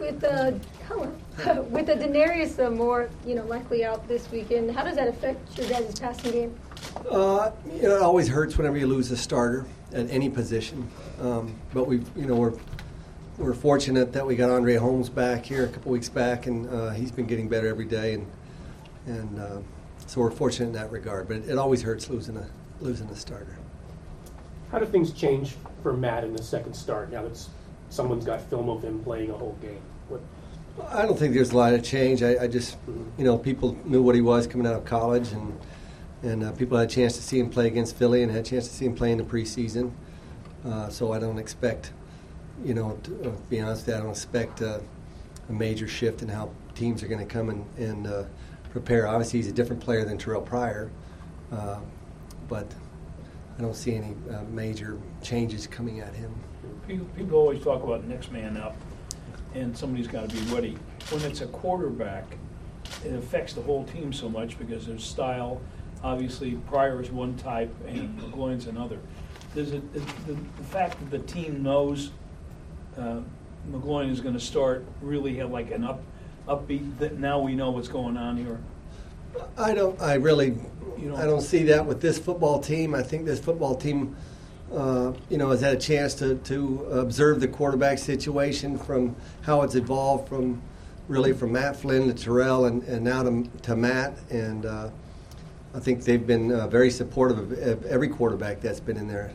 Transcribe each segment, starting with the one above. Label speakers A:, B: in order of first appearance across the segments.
A: With with the Denarius Moore, likely out this weekend, how does that affect your guys' passing game?
B: It always hurts whenever you lose a starter at any position. But we're fortunate that we got Andre Holmes back here a couple weeks back, and he's been getting better every day, and so we're fortunate in that regard. But it always hurts losing a starter.
C: How do things change for Matt in the second start now that someone's got film of him playing a whole game?
B: I don't think there's a lot of change. I just, people knew what he was coming out of college, and people had a chance to see him play against Philly and had a chance to see him play in the preseason. So I don't expect, to be honest with you, I don't expect a major shift in how teams are going to come and prepare. Obviously, he's a different player than Terrell Pryor, but I don't see any major changes coming at him.
D: People always talk about next man up, and somebody's got to be ready. When it's a quarterback, it affects the whole team so much because there's style. Obviously, Pryor is one type, and McGloin's another. There's the fact that the team knows McGloin is going to start really have like an upbeat. That now we know what's going on here.
B: I don't see that with this football team. I think this football team, has had a chance to observe the quarterback situation from how it's evolved from Matt Flynn to Terrell and now to Matt. And I think they've been very supportive of every quarterback that's been in there.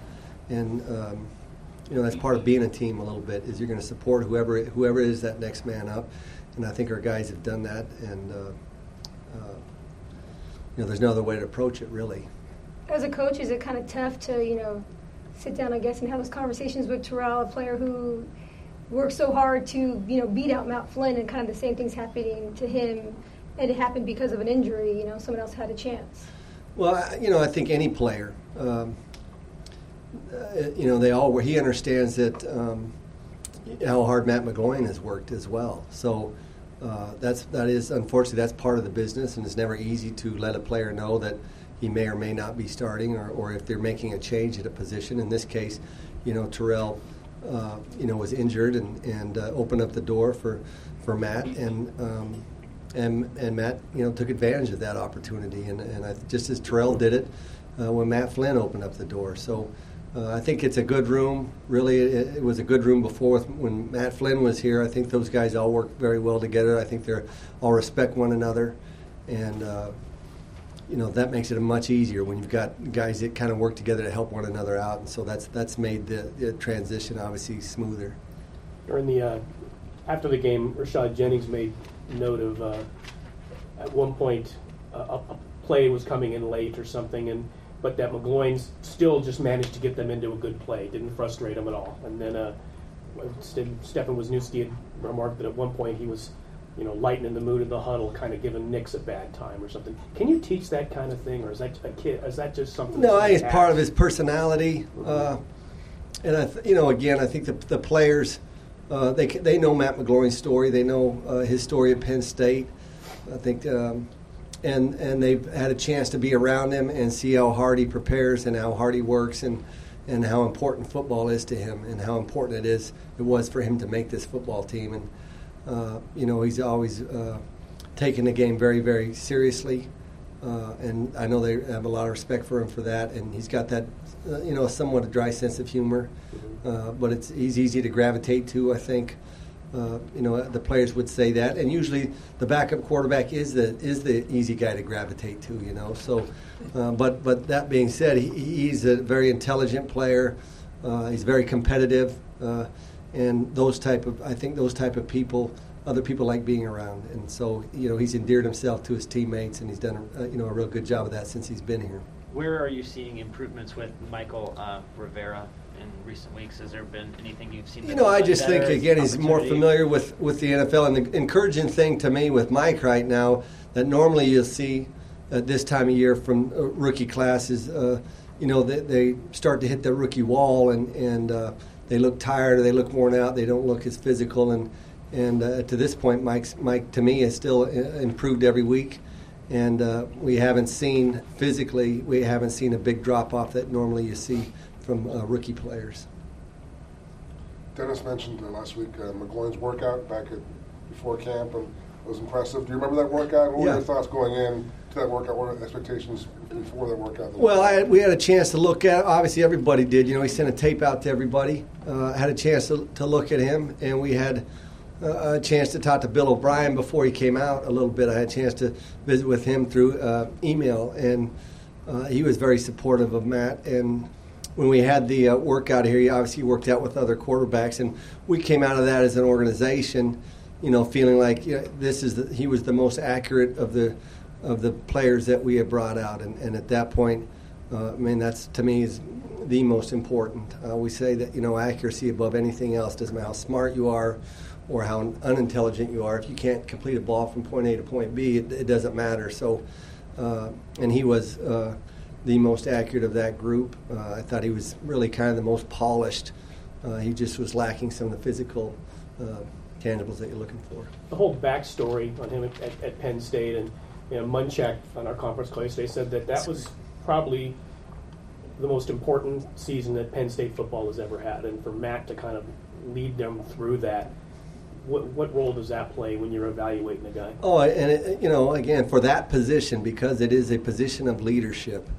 B: That's part of being a team a little bit, is you're going to support whoever is that next man up. And I think our guys have done that. And there's no other way to approach it, really.
A: As a coach, is it kind of tough to, sit down, I guess, and have those conversations with Terrell, a player who worked so hard to, beat out Matt Flynn, and kind of the same thing's happening to him, and it happened because of an injury, someone else had a chance?
B: Well, I think any player, he understands that how hard Matt McGloin has worked as well. So that is unfortunately that's part of the business, and it's never easy to let a player know that he may or may not be starting, or if they're making a change at a position. In this case, Terrell, was injured and opened up the door for Matt, and Matt, took advantage of that opportunity, and just as Terrell did it when Matt Flynn opened up the door. So I think it's a good room. Really, it was a good room before when Matt Flynn was here. I think those guys all work very well together. I think they all respect one another, and that makes it much easier when you've got guys that kind of work together to help one another out. And so that's made the transition obviously smoother.
C: During after the game, Rashad Jennings made note of at one point a play was coming in late or something, but that McGloin still just managed to get them into a good play, didn't frustrate them at all. And then Stefan Wisniewski had remarked that at one point he was, lightening the mood of the huddle, kind of giving Nix a bad time or something. Can you teach that kind of thing, or is that a kid? Is that just something?
B: No, I think it's part of his personality. And I think the players they know Matt McGloin's story. They know his story at Penn State. I think. And they've had a chance to be around him and see how hard he prepares and how hard he works and how important football is to him and how important it was for him to make this football team. And he's always taken the game very, very seriously. And I know they have a lot of respect for him for that. And he's got that, somewhat a dry sense of humor. But he's easy to gravitate to, I think. The players would say that, and usually the backup quarterback is the easy guy to gravitate to, So, but that being said, he's a very intelligent player. He's very competitive, and those type of people, other people like being around, and so he's endeared himself to his teammates, and he's done a real good job of that since he's been here.
E: Where are you seeing improvements with Michael Rivera in recent weeks? Has there been anything you've seen?
B: I just think, again, he's more familiar with the NFL. And the encouraging thing to me with Mike right now that normally you'll see at this time of year from rookie classes, they start to hit the rookie wall and they look tired or they look worn out. They don't look as physical. And to this point, Mike, to me, has still improved every week. And we haven't seen a big drop-off that normally you see from rookie players.
F: Dennis mentioned last week McGloin's workout back before camp, and it was impressive. Do you remember that workout? What were your thoughts going in to that workout? What were the expectations before that workout?
B: Well, we had a chance to look at it. Obviously, everybody did. He sent a tape out to everybody. Had a chance to look at him, and we had a chance to talk to Bill O'Brien before he came out a little bit. I had a chance to visit with him through email, and he was very supportive of Matt. And when we had the workout here, he obviously worked out with other quarterbacks, and we came out of that as an organization, feeling like he was the most accurate of the players that we had brought out, and at that point, that's to me is the most important. We say that accuracy above anything else. Doesn't matter how smart you are or how unintelligent you are. If you can't complete a ball from point A to point B, it doesn't matter. So, and he was the most accurate of that group. I thought he was really kind of the most polished. He just was lacking some of the physical tangibles that you're looking for.
C: The whole backstory on him at Penn State, and Munchak on our conference call yesterday said that was probably the most important season that Penn State football has ever had, and for Matt to kind of lead them through that, what role does that play when you're evaluating a guy?
B: Oh, and again, for that position, because it is a position of leadership,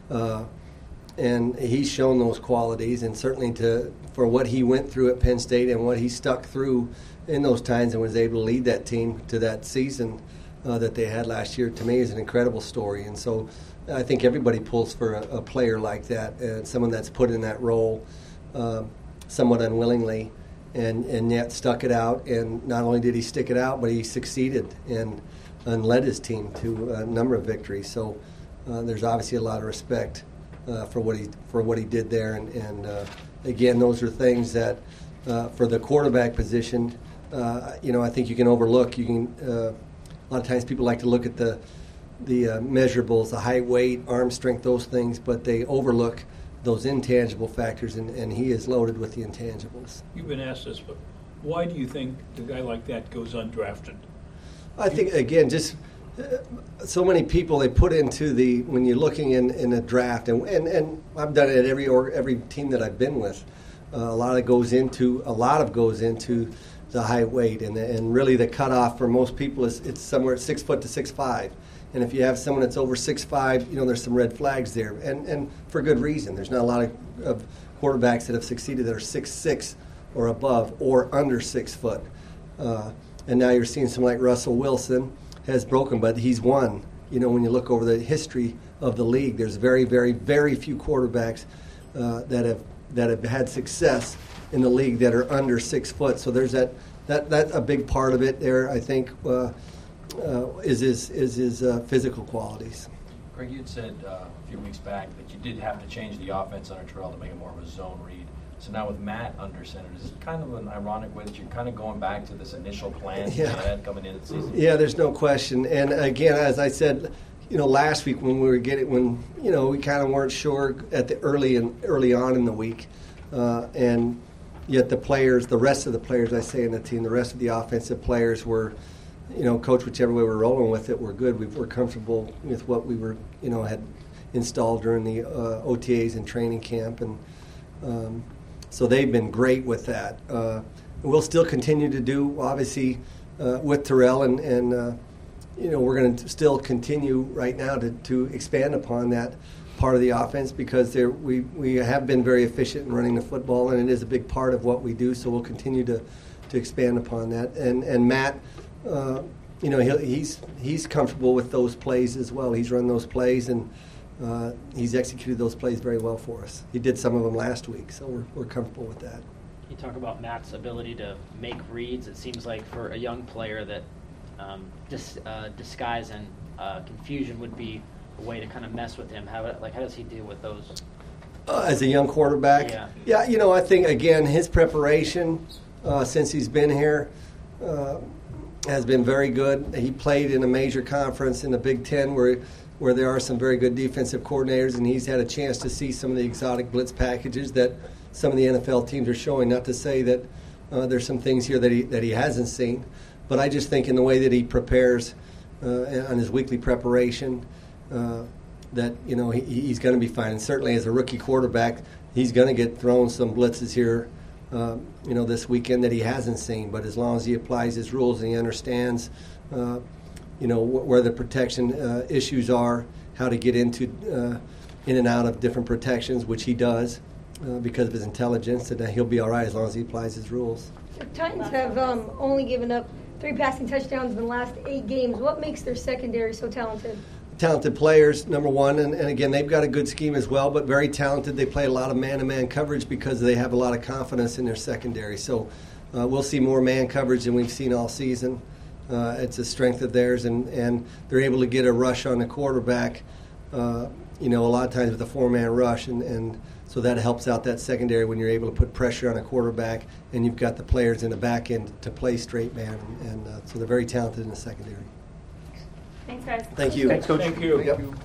B: and he's shown those qualities, and certainly for what he went through at Penn State and what he stuck through in those times and was able to lead that team to that season that they had last year, to me is an incredible story. And so I think everybody pulls for a player like that, and someone that's put in that role somewhat unwillingly, and yet stuck it out. And not only did he stick it out, but he succeeded and led his team to a number of victories. So there's obviously a lot of respect for what he did there. And again, those are things that for the quarterback position, I think you can overlook. You can a lot of times people like to look at the measurables, the height, weight, arm strength, those things, but they overlook those intangible factors, and he is loaded with the intangibles.
D: You've been asked this, but why do you think a guy like that goes undrafted?
B: I think, again, just so many people they put into when you're looking in a draft, and I've done it at every team that I've been with. A lot goes into the height, weight, and really the cutoff for most people is it's somewhere at 6 foot to 6'5". And if you have someone that's over 6'5", there's some red flags there, and for good reason. There's not a lot of quarterbacks that have succeeded that are 6'6" or above or under 6 foot. And now you're seeing someone like Russell Wilson has broken, but he's won. When you look over the history of the league, there's very, very, very few quarterbacks that have had success in the league that are under 6 foot. So there's that's a big part of it there, I think. Is his physical qualities.
G: Greg, you had said a few weeks back that you did have to change the offense under Terrell to make it more of a zone read. So now with Matt under center, is it kind of an ironic way that you're kind of going back to this initial plan you had coming into the season? Yeah,
B: there's no question. And again, as I said, last week when we kind of weren't sure at the early on in the week, and yet the rest of the players I say in the team, the rest of the offensive players were. Coach, whichever way we're rolling with it, we're good. We're comfortable with what we were, had installed during the OTAs and training camp, and so they've been great with that. We'll still continue to do, obviously, with Terrell, and we're going to still continue right now to expand upon that part of the offense because we have been very efficient in running the football, and it is a big part of what we do. So we'll continue to expand upon that, and Matt. He's comfortable with those plays as well. He's run those plays, and he's executed those plays very well for us. He did some of them last week, so we're comfortable with that.
E: You talk about Matt's ability to make reads. It seems like for a young player that disguise and confusion would be a way to kind of mess with him. How does he deal with those?
B: As a young quarterback? Yeah, I think, again, his preparation since he's been here has been very good. He played in a major conference in the Big Ten where there are some very good defensive coordinators, and he's had a chance to see some of the exotic blitz packages that some of the NFL teams are showing. Not to say that there's some things here that he hasn't seen, but I just think in the way that he prepares on his weekly preparation that he's going to be fine. And certainly as a rookie quarterback, he's going to get thrown some blitzes here this weekend that he hasn't seen. But as long as he applies his rules and he understands, where the protection issues are, how to get in and out of different protections, which he does because of his intelligence, and he'll be all right as long as he applies his rules.
A: The Titans have only given up 3 passing touchdowns in the last 8 games. What makes their secondary so talented?
B: Talented players, number one, and again, they've got a good scheme as well, but very talented. They play a lot of man-to-man coverage because they have a lot of confidence in their secondary. So we'll see more man coverage than we've seen all season. It's a strength of theirs, and they're able to get a rush on the quarterback, a lot of times with a 4-man rush, and so that helps out that secondary when you're able to put pressure on a quarterback, and you've got the players in the back end to play straight man, and so they're very talented in the secondary.
H: Thanks, guys.
B: Thank you.
C: Thanks, Coach.
D: Thank you.
B: Yep.